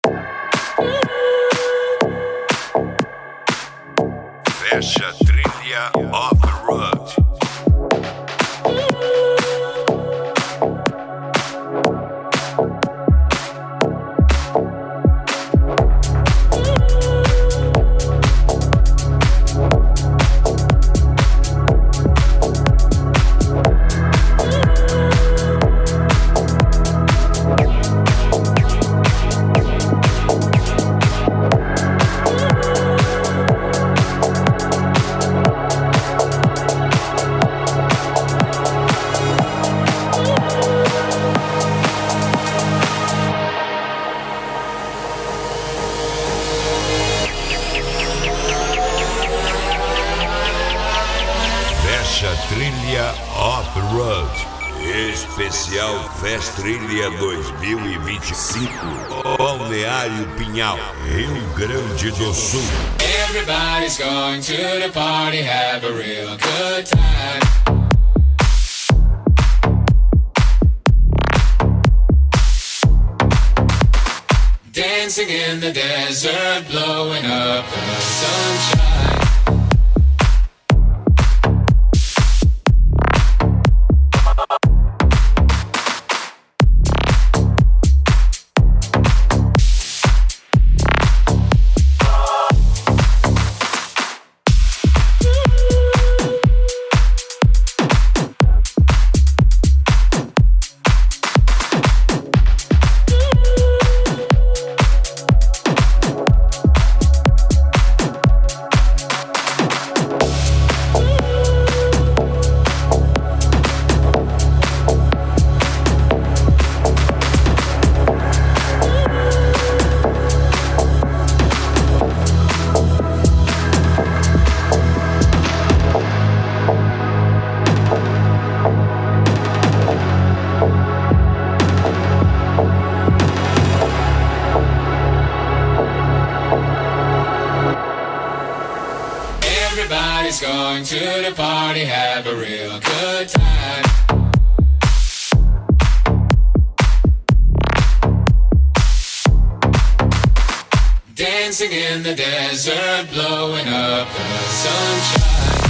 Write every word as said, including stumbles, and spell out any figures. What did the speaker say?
Fecha a trilha Off the Road. Trilha Off the Road. Especial Fest Trilha dois mil e vinte e cinco. Balneário Pinhal, Rio Grande do Sul. Everybody's going to the party, have a real good time. Dancing in the desert, blowing up the sunshine. Everybody's going to the party, have a real good time. Dancing in the desert, blowing up the sunshine.